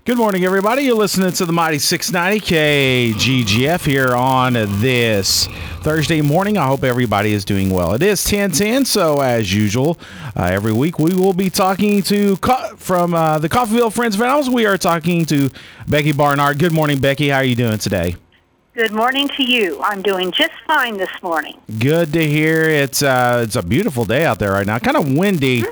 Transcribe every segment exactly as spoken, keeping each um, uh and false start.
Good morning, everybody. You're listening to the Mighty six ninety K G G F here on this Thursday morning. I hope everybody is doing well. It is ten ten, so as usual, uh, every week we will be talking to, co- from uh, the Coffeyville Friends of Animals, we are talking to Becky Barnard. Good morning, Becky. How are you doing today? Good morning to you. I'm doing just fine this morning. Good to hear. It's uh, it's a beautiful day out there right now. Kind of windy,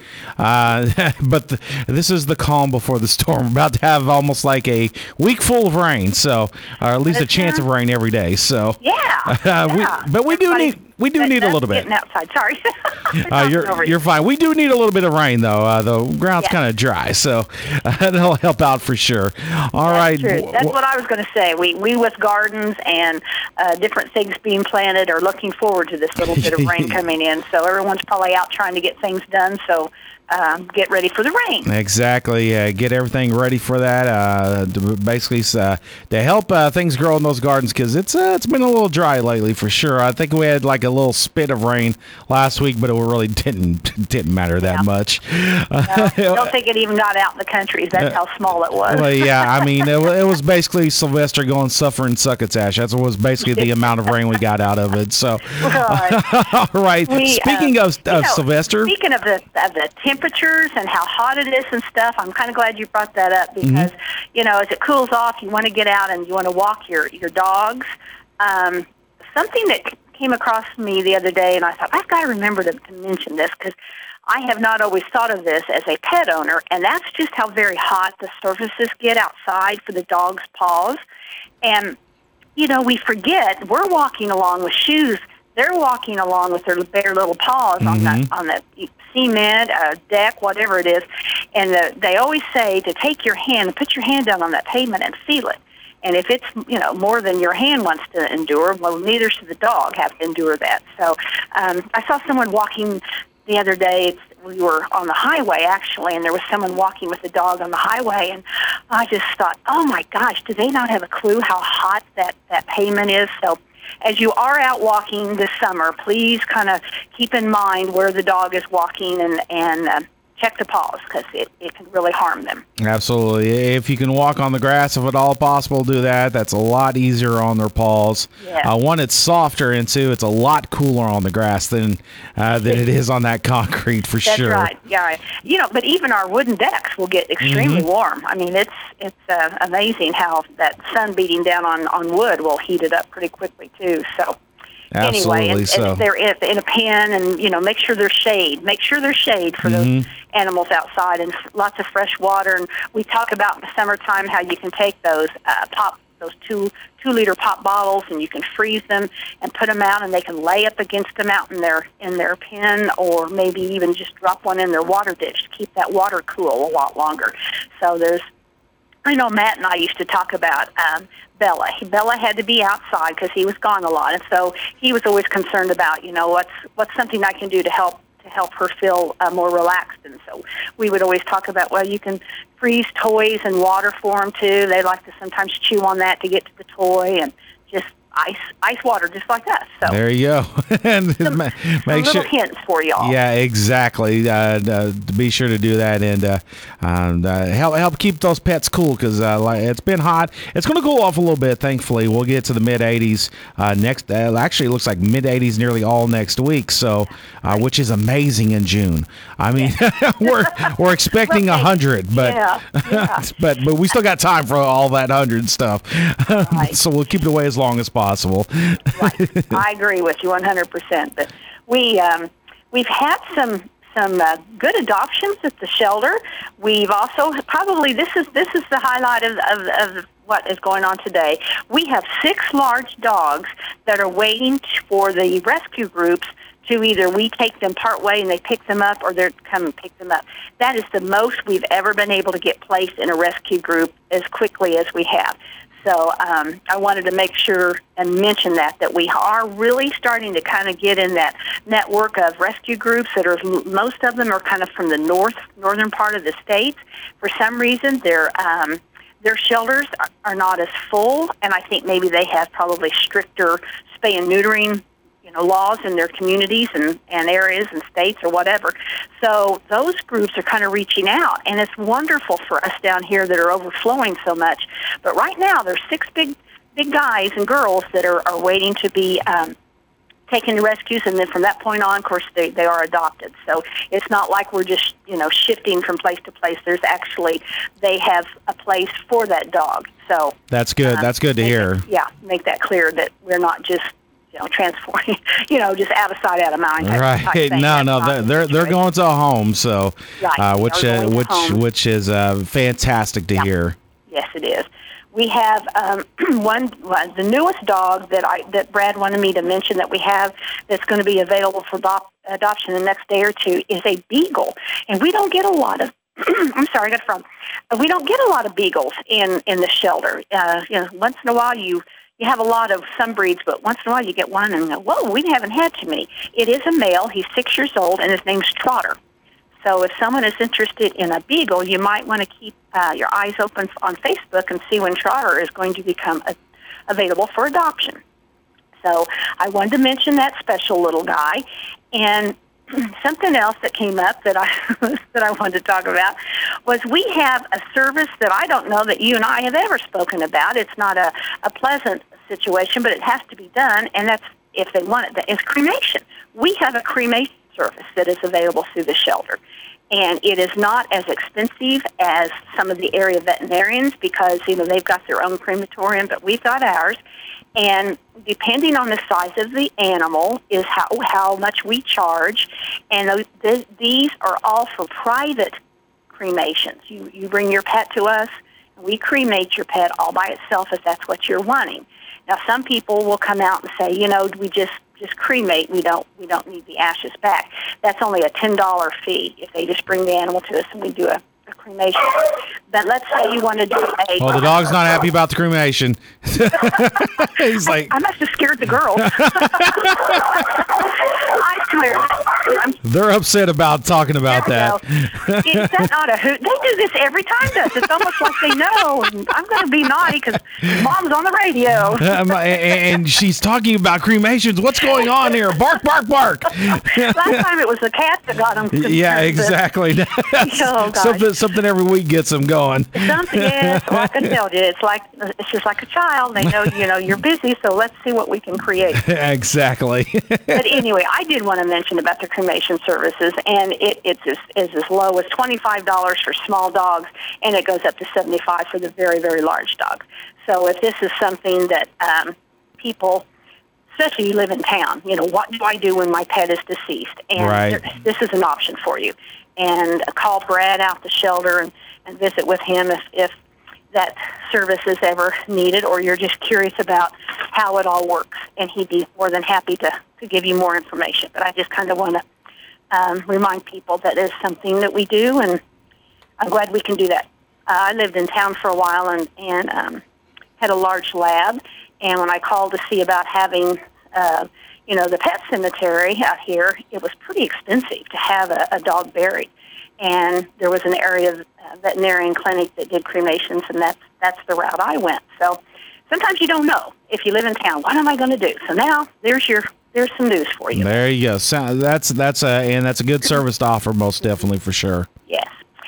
uh, but the, this is the calm before the storm. We're about to have almost like a week full of rain, so or at least a chance of rain every day. So yeah, uh, yeah. we, but we do Everybody, need we do that, need a little bit. Getting outside. Sorry. uh, you're you're fine. We do need a little bit of rain though. Uh, the ground's yeah. kind of dry, so uh, that'll help out for sure. All That's right. True. That's what I was going to say. We we with gardens and uh, different things being planted are looking forward to this little bit of rain coming in. So everyone's probably out trying to get things done. So. Um, get ready for the rain. Exactly. Uh, get everything ready for that. Uh, to basically, uh, to help uh, things grow in those gardens, because it's uh, it's been a little dry lately for sure. I think we had like a little spit of rain last week, but it really didn't didn't matter that yeah. much. No, I don't think it even got out in the country. That's how small it was. Well, yeah, I mean, it, it was basically Sylvester going suffer and succotash. That was basically the amount of rain we got out of it. So, right. all right. We, speaking uh, of, of know, Sylvester. Speaking of the of the temperatures and how hot it is and stuff, I'm kind of glad you brought that up because, mm-hmm. you know, as it cools off, you want to get out and you want to walk your, your dogs. Um, something that came across me the other day, and I thought, I've got to remember to, to mention this because I have not always thought of this as a pet owner, and that's just how very hot the surfaces get outside for the dog's paws. And, you know, we forget we're walking along with shoes. They're walking along with their bare little paws mm-hmm. on that on the cement, uh, deck, whatever it is. And the, they always say to take your hand and put your hand down on that pavement and feel it. And if it's, you know, more than your hand wants to endure, well, neither should the dog have to endure that. So um, I saw someone walking the other day. It's, we were on the highway, actually, and there was someone walking with a dog on the highway. And I just thought, oh, my gosh, do they not have a clue how hot that, that pavement is? So as you are out walking this summer, please kind of keep in mind where the dog is walking and, and uh, check the paws because it, it can really harm them. Absolutely. If you can walk on the grass, if at all possible, do that. That's a lot easier on their paws. Yeah. Uh, one, it's softer, and two, it's a lot cooler on the grass than uh, than it is on that concrete for That's sure. That's right. Yeah. You know, but even our wooden decks will get extremely mm-hmm. warm. I mean, it's it's uh, amazing how that sun beating down on, on wood will heat it up pretty quickly too. So. Absolutely. Anyway, and, so. and if they're in, in a pen, and you know, make sure there's shade. Make sure there's shade for mm-hmm. those animals outside, and lots of fresh water. And we talk about in the summertime how you can take those uh, pop, those two two liter pop bottles, and you can freeze them and put them out, and they can lay up against them out in their in their pen, or maybe even just drop one in their water dish to keep that water cool a lot longer. So there's. I know Matt and I used to talk about um, Bella. Bella had to be outside because he was gone a lot, and so he was always concerned about, you know, what's what's something I can do to help to help her feel uh, more relaxed. And so we would always talk about, well, you can freeze toys and water for them too. They like to sometimes chew on that to get to the toy, and just ice ice water just like us. So there you go. And some, make some little sure, hints for y'all. Yeah, exactly. Uh, uh, to be sure to do that and uh, and uh, help help keep those pets cool because uh, like, it's been hot. It's going to cool off a little bit. Thankfully, we'll get to the mid eighties uh, next. Uh, actually, it looks like mid eighties nearly all next week. So, uh, which is amazing in June. I mean, we're we're expecting a hundred, but yeah, yeah. but but we still got time for all that hundred stuff. Right. So we'll keep it away as long as possible. Possible. Right. I agree with you one hundred percent. But we um, we've had some some uh, good adoptions at the shelter. We've also probably this is this is the highlight of, of, of what is going on today. We have six large dogs that are waiting for the rescue groups to either we take them part way and they pick them up, or they're come and pick them up. That is the most we've ever been able to get placed in a rescue group as quickly as we have. So um, I wanted to make sure and mention that, that we are really starting to kind of get in that network of rescue groups that are, most of them are kind of from the north, northern part of the state. For some reason, their um, their shelters are, are not as full, and I think maybe they have probably stricter spay and neutering you know, laws in their communities and, and areas and states or whatever. So those groups are kind of reaching out, and it's wonderful for us down here that are overflowing so much. But right now, there's six big big guys and girls that are, are waiting to be um, taken to rescues, and then from that point on, of course, they, they are adopted. So it's not like we're just, you know, shifting from place to place. There's actually, they have a place for that dog. So that's good. Um, that's good to hear. It, yeah, make that clear that we're not just, you know, transforming, you know, just out of sight, out of mind. Type, right. Type no, no, they're they're, they're going to a home. So, right. uh, which uh, which home. which is uh, fantastic to yeah. hear. Yes, it is. We have um, one, the newest dog that I that Brad wanted me to mention that we have that's going to be available for adop- adoption the next day or two is a beagle, and we don't get a lot of. I'm sorry, I got it from. We don't get a lot of beagles in in the shelter. Uh, you know, once in a while you you have a lot of some breeds, but once in a while you get one and go, whoa, we haven't had too many. It is a male. He's six years old, and his name's Trotter. So if someone is interested in a beagle, you might want to keep uh, your eyes open on Facebook and see when Trotter is going to become a, available for adoption. So I wanted to mention that special little guy. And something else that came up that I that I wanted to talk about was we have a service that I don't know that you and I have ever spoken about. It's not a, a pleasant situation, but it has to be done, and that's if they want it. It's cremation. We have a cremation service that is available through the shelter. And it is not as expensive as some of the area veterinarians because, you know, they've got their own crematorium, but we've got ours. And depending on the size of the animal is how how much we charge. And th- these are all for private cremations. You, you bring your pet to us, and we cremate your pet all by itself if that's what you're wanting. Now, some people will come out and say, you know, we just just cremate. We don't we don't need the ashes back. That's only a ten dollars fee if they just bring the animal to us and we do a, a cremation. But let's say you want to do a... Well, the dog's not happy about the cremation. He's like... I, I must have scared the girls. I swear. I'm, They're upset about talking about that. Is that not a hoot? They do this every time to us. It's almost like they know. And I'm going to be naughty because Mom's on the radio. um, and she's talking about cremations. What's going on here? Bark, bark, bark. Last time it was the cat that got them. Yeah, exactly. Oh, something, something every week gets them going. Something, yes. Well, I can tell you, it's like it's just like a child. They know, you know, you're busy, so let's see what we can create. Exactly. But anyway, I did want to mention about the cremation services, and it, it's as, is as low as twenty-five dollars for small dogs, and it goes up to seventy-five dollars for the very, very large dogs. So if this is something that um, people, especially you live in town, you know, what do I do when my pet is deceased? And right. there, this is an option for you. And call Brad out the shelter and, and visit with him if, if that service is ever needed, or you're just curious about how it all works, and he'd be more than happy to, to give you more information. But I just kind of want to um, remind people that is something that we do, and I'm glad we can do that. Uh, I lived in town for a while and, and um, had a large lab, and when I called to see about having, uh, you know, the pet cemetery out here, it was pretty expensive to have a, a dog buried. And there was an area of uh, veterinarian clinic that did cremations, and that's that's the route I went. So sometimes you don't know if you live in town. What am I going to do? So now there's your there's some news for you. There you go. So that's that's a and that's a good service to offer, most definitely, for sure. Yes.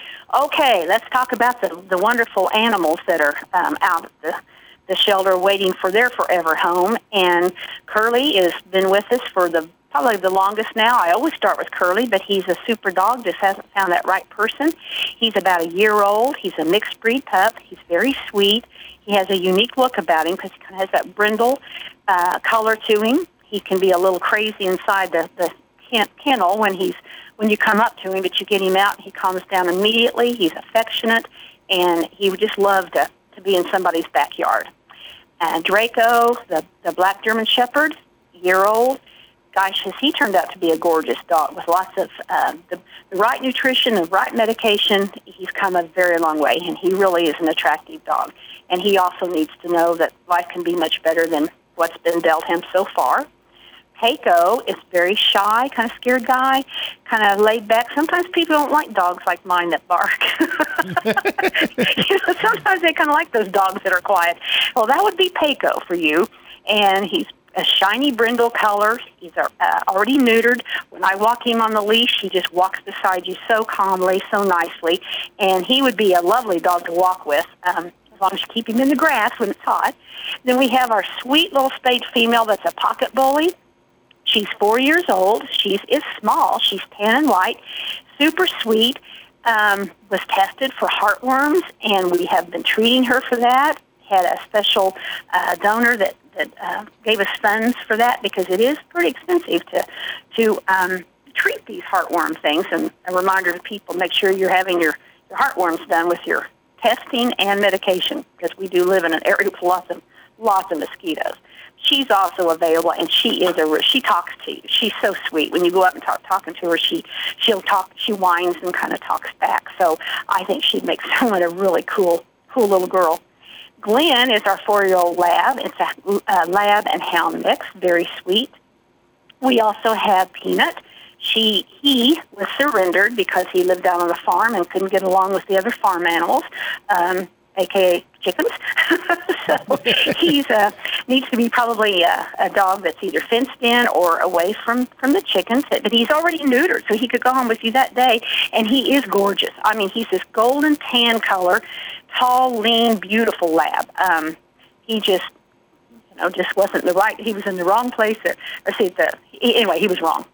Okay, let's talk about the the wonderful animals that are um, out at the the shelter waiting for their forever home. And Curly has been with us for the probably the longest now. I always start with Curly, but he's a super dog, just hasn't found that right person. He's about a year old. He's a mixed breed pup. He's very sweet. He has a unique look about him because he kind of has that brindle uh, color to him. He can be a little crazy inside the, the ken- kennel when he's when you come up to him, but you get him out, and he calms down immediately. He's affectionate, and he would just love to, to be in somebody's backyard. Uh, Draco, the, the black German Shepherd, year old. Gosh, has he turned out to be a gorgeous dog with lots of uh, the, the right nutrition and right medication. He's come a very long way, and he really is an attractive dog. And he also needs to know that life can be much better than what's been dealt him so far. Keiko is very shy, kind of scared guy, kind of laid back. Sometimes people don't like dogs like mine that bark. You know, sometimes they kind of like those dogs that are quiet. Well, that would be Keiko for you. And he's a shiny brindle color. He's uh, already neutered. When I walk him on the leash, he just walks beside you so calmly, so nicely, and he would be a lovely dog to walk with, um, as long as you keep him in the grass when it's hot. Then we have our sweet little spayed female that's a pocket bully. She's four years old. She is small. She's tan and white, super sweet. Um, was tested for heartworms, and we have been treating her for that. Had a special uh, donor that, that uh, gave us funds for that because it is pretty expensive to to um, treat these heartworm things. And a reminder to people, make sure you're having your, your heartworms done with your testing and medication, because we do live in an area with lots of, lots of mosquitoes. She's also available, and she is a she talks to you. She's so sweet. When you go up and talk talking to her, she she'll talk. She whines and kind of talks back. So I think she'd make someone a really cool cool little girl. Glenn is our four-year-old lab. It's a, a lab and hound mix, very sweet. We also have Peanut. She he was surrendered because he lived out on the farm and couldn't get along with the other farm animals. Um, A K A chickens. So he's uh, needs to be probably a, a dog that's either fenced in or away from, from the chickens. But he's already neutered, so he could go home with you that day. And he is gorgeous. I mean, he's this golden tan color, tall, lean, beautiful lab. Um, he just, you know, just wasn't the right. He was in the wrong place. There. Or see, the anyway, he was wrong.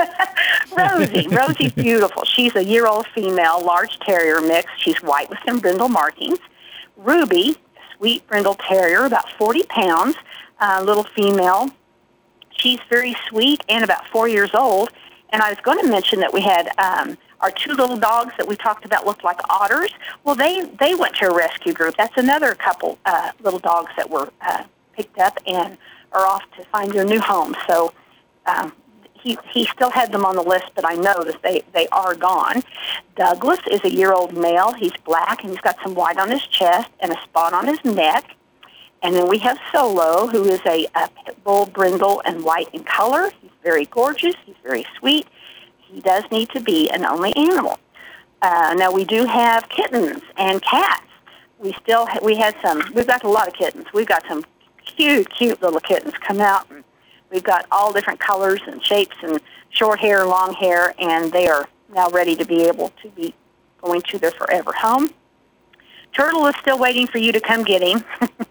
Rosie, Rosie's beautiful. She's a year-old female, large terrier mix. She's white with some brindle markings. Ruby, a sweet brindle terrier, about forty pounds, uh, little female. She's very sweet and about four years old. And I was going to mention that we had um, our two little dogs that we talked about looked like otters. Well, they, they went to a rescue group. That's another couple uh, little dogs that were uh, picked up and are off to find their new home. So um, he he still had them on the list, but I know that they, they are gone. Douglas is a year-old male. He's black, and he's got some white on his chest and a spot on his neck. And then we have Solo, who is a, a pit bull brindle and white in color. He's very gorgeous. He's very sweet. He does need to be an only animal. Uh, now, we do have kittens and cats. We still ha- we had some. We've got a lot of kittens. We've got some cute, cute little kittens come out. And we've got all different colors and shapes and short hair, long hair, and they are now ready to be able to be going to their forever home. Turtle is still waiting for you to come get him.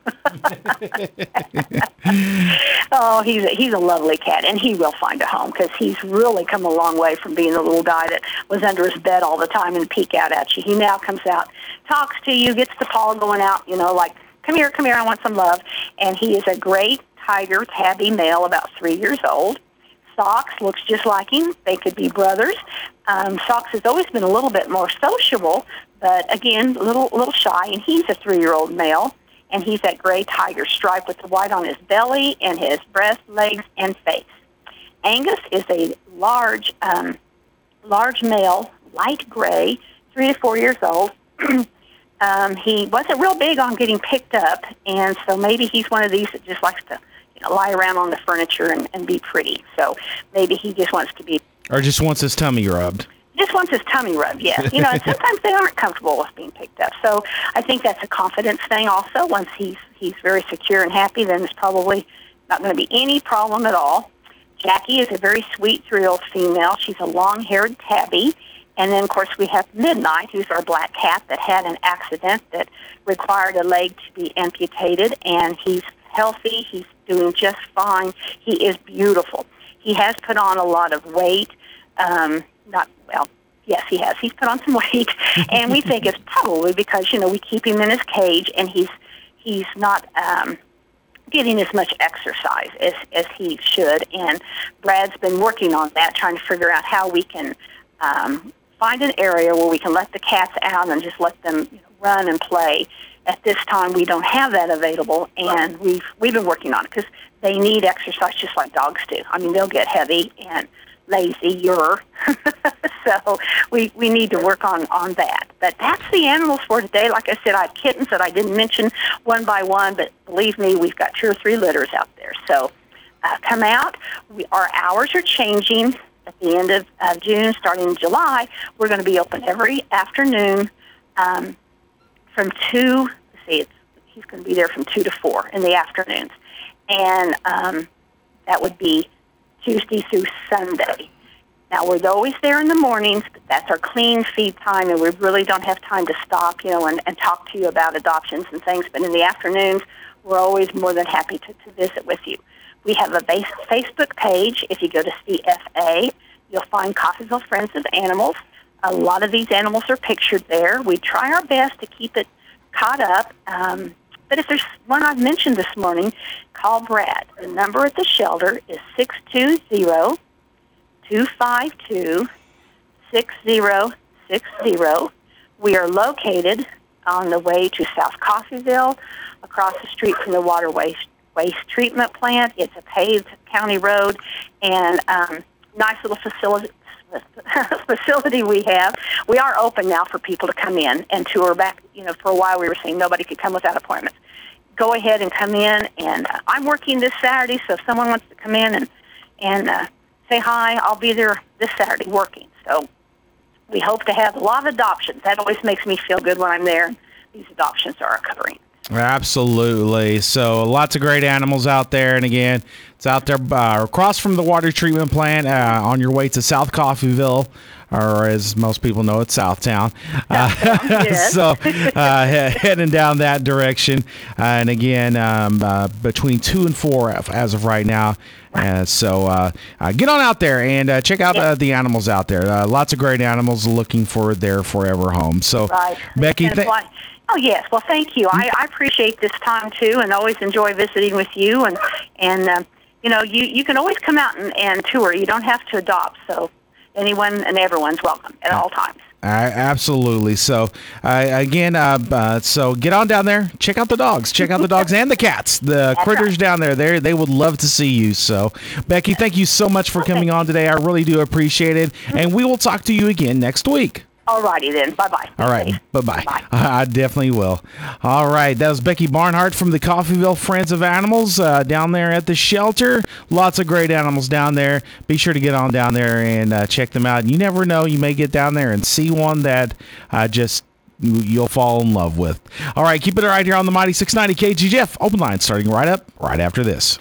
Oh, he's a, he's a lovely cat, and he will find a home because he's really come a long way from being the little guy that was under his bed all the time and peek out at you. He now comes out, talks to you, gets the paw going out, you know, like, come here, come here, I want some love. And he is a great tiger tabby male, about three years old. Socks looks just like him. They could be brothers. Um, Socks has always been a little bit more sociable, but again, a little, little shy, and he's a three-year-old male, and he's that gray tiger stripe with the white on his belly and his breast, legs, and face. Angus is a large, um, large male, light gray, three to four years old. um, he wasn't real big on getting picked up, and so maybe he's one of these that just likes to you know, lie around on the furniture and, and be pretty. So maybe he just wants to be... Or just wants his tummy rubbed. Just wants his tummy rubbed, yes. You know, and sometimes they aren't comfortable with being picked up. So I think that's a confidence thing also. Once he's he's very secure and happy, then there's probably not going to be any problem at all. Jackie is a very sweet three-year-old female. She's a long-haired tabby. And then, of course, we have Midnight, who's our black cat that had an accident that required a leg to be amputated. And he's healthy. He's doing just fine. He is beautiful. He has put on a lot of weight. Um, not, well, yes, he has. He's put on some weight. And we think it's probably because, you know, we keep him in his cage and he's he's not um, getting as much exercise as, as he should. And Brad's been working on that, trying to figure out how we can um, find an area where we can let the cats out and just let them you know, run and play. At this time, we don't have that available, and we've we've been working on it because they need exercise just like dogs do. I mean, they'll get heavy and lazier, so we we need to work on, on that. But that's the animals for today. Like I said, I have kittens that I didn't mention one by one, but believe me, we've got two or three litters out there. So uh, come out. We, our hours are changing at the end of uh, June, starting in July. We're going to be open every afternoon. Um, From two, let's see, it's, he's going to be there from two to four in the afternoons. And um, That would be Tuesday through Sunday. Now, we're always there in the mornings, but that's our clean feed time, and we really don't have time to stop, you know, and, and talk to you about adoptions and things. But in the afternoons, we're always more than happy to, to visit with you. We have a base Facebook page. If you go to C F A, you'll find Coffeyville Friends of Animals. A lot of these animals are pictured there. We try our best to keep it caught up. Um, but if there's one I've mentioned this morning, call Brad. The number at the shelter is six two zero, two five two, six zero six zero. We are located on the way to South Coffeyville, across the street from the water waste, waste treatment plant. It's a paved county road, and um, nice little facility facility we have. We are open now for people to come in and tour. Back, you know, for a while we were saying nobody could come without appointments. Go ahead and come in, and uh, I'm working this Saturday, so if someone wants to come in and, and uh, say hi, I'll be there this Saturday working. So we hope to have a lot of adoptions. That always makes me feel good when I'm there. These adoptions are occurring. Absolutely. So lots of great animals out there. And again, it's out there uh, across from the water treatment plant uh, on your way to South Coffeyville, or as most people know, it's Southtown. Uh, yes. so uh, he- heading down that direction. Uh, and again, um, uh, between two and four as of right now. Uh, so uh, uh, get on out there and uh, check out uh, the animals out there. Uh, lots of great animals looking for their forever home. So, right. Becky, And th- why- Oh, yes. Well, thank you. I, I appreciate this time, too, and always enjoy visiting with you. And, and uh, you know, you, you can always come out and, and tour. You don't have to adopt. So anyone and everyone's welcome at all times. Uh, absolutely. So, uh, again, uh, uh, so get on down there. Check out the dogs. Check out the dogs and the cats. The That's critters right. down there. They they would love to see you. So, Becky, thank you so much for coming on today. I really do appreciate it. And we will talk to you again next week. All righty, then. Bye-bye. All right. Bye-bye. Bye. I definitely will. All right. That was Becky Barnhart from the Coffeyville Friends of Animals uh, down there at the shelter. Lots of great animals down there. Be sure to get on down there and uh, check them out. You never know. You may get down there and see one that uh, just you'll fall in love with. All right. Keep it right here on the Mighty six ninety K G F. Open line starting right up right after this.